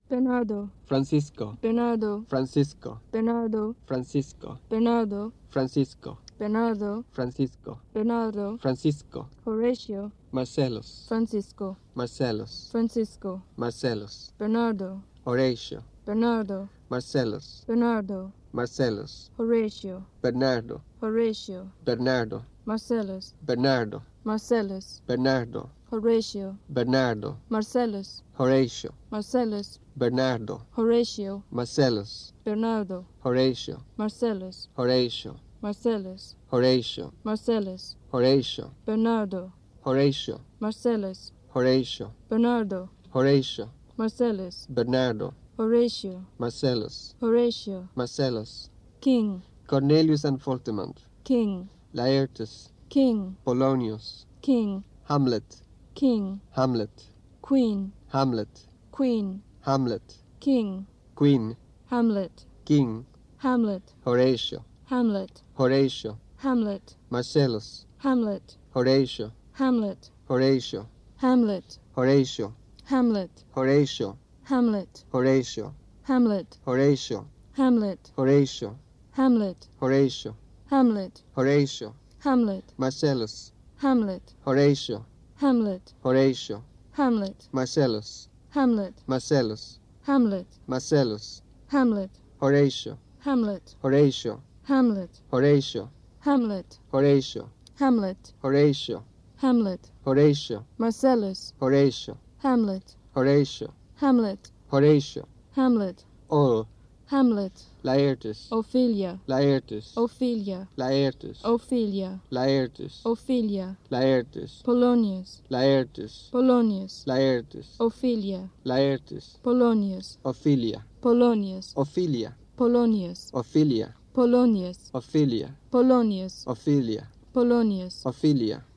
Bernardo, Francisco, Bernardo, Francisco, Bernardo, Francisco, Bernardo, Francisco, Bernardo, Francisco, Bernardo, Francisco, Horatio, Marcelos, Francisco, Marcelos, Francisco, Marcelos, Bernardo, Horatio, Bernardo, Marcelos, Bernardo, Marcelos, Horatio, Bernardo, Horatio, Bernardo, Marcellus, Bernardo, Marcellus, Bernardo, Horatio, Bernardo, Marcellus, Horatio, Marcellus, Bernardo, Horatio, Marcelos, Bernardo, Horatio, Marcellus, Horatio, Marcellus, Horatio, Marcellus, Horatio, Bernardo, Horatio, Marcellus, Horatio, Bernardo, Horatio, Marcellus, Bernardo, Horatio, Marcellus, Horatio, Marcellus, King, Cornelius and Foltemant, King, Laertes, King, Polonius, King, Hamlet, King, Hamlet, Queen, Hamlet, Queen, Hamlet, King, Queen, Hamlet, King, Hamlet, Horatio, Hamlet, Horatio, Hamlet, Marcellus, Hamlet, Horatio, Hamlet, Horatio, Hamlet, Horatio, Hamlet, Horatio, Hamlet, Horatio, Hamlet, Horatio, Hamlet, Horatio, Hamlet, Horatio, Hamlet, Horatio, Hamlet, Marcellus, Hamlet, Horatio, Hamlet, Horatio, Hamlet, Marcellus, Hamlet, Marcellus, Hamlet, Marcellus, Hamlet, Horatio, Hamlet, Horatio, Hamlet, Horatio, Hamlet, Horatio, Hamlet, Horatio, Hamlet, Horatio, Marcellus, Horatio, Hamlet, Horatio, Hamlet, Horatio, Hamlet, all, Hamlet, Laertes, Ophelia, Laertes, Ophelia, Laertes, Ophelia, Laertes, Ophelia, Laertes, Polonius, Laertes, Polonius, Laertes, Ophelia, Laertes, Polonius, Ophelia, Polonius, Ophelia, Polonius, Ophelia, Polonius, Ophelia, Polonius, Ophelia, Polonius, Ophelia,